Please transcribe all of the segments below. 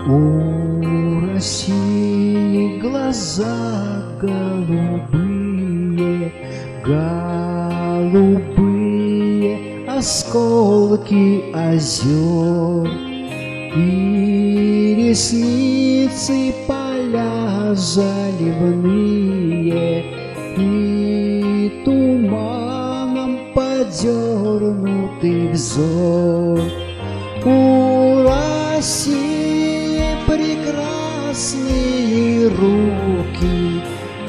У России глаза голубые, голубые осколки озер, и ресницы поля заливные, и туманом подернутый взор. У России прекрасные руки,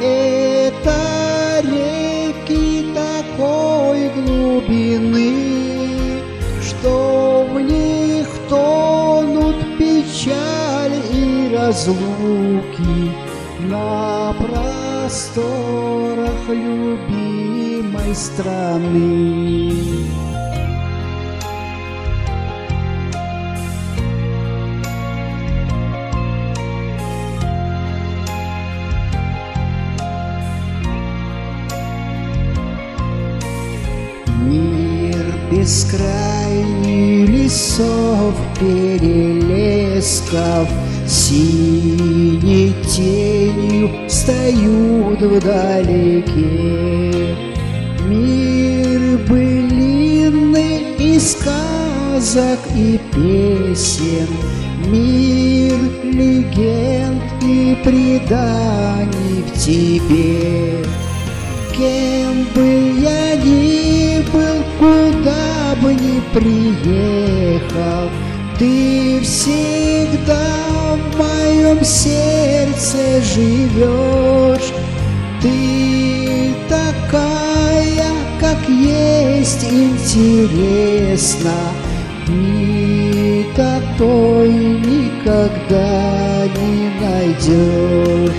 это реки такой глубины, что в них тонут печаль и разлуки на просторах любимой страны. Мир бескрайний лесов, перелесков, синей тенью встают вдалеке. Мир былинный и сказок и песен, мир легенд и преданий в тебе. Кем бы я ни был, куда бы ни приехал, ты всегда в моем сердце живешь. Ты такая, как есть, интересна, и такой никогда не найдешь.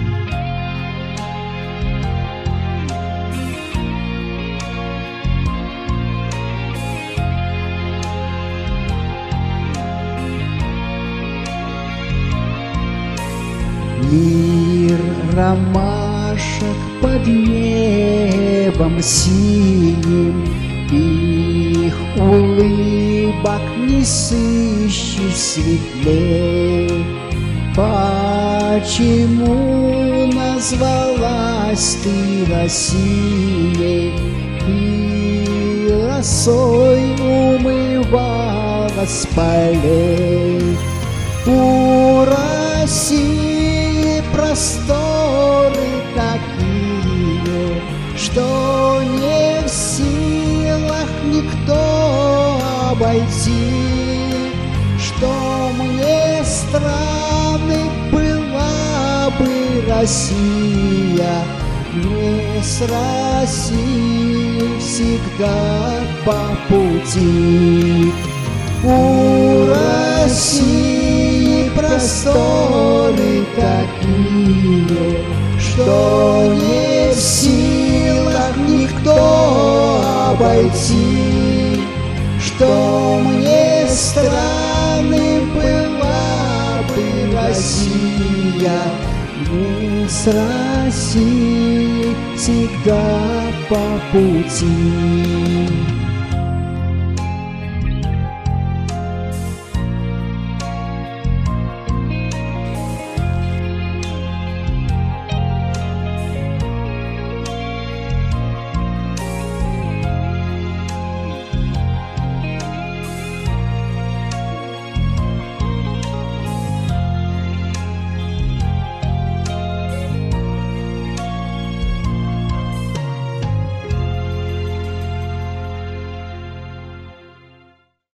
Мир ромашек под небом синим, их улыбок не сыщешь светлей. Почему назвалась ты Россией и росой умывалась полей? У России просторы такие, что не в силах никто обойти, что мне страны была бы Россия, мне с Россией всегда по пути. У России просторы такие, что не в силах никто обойти, что мне страны была бы Россия, мне с Россией всегда по пути.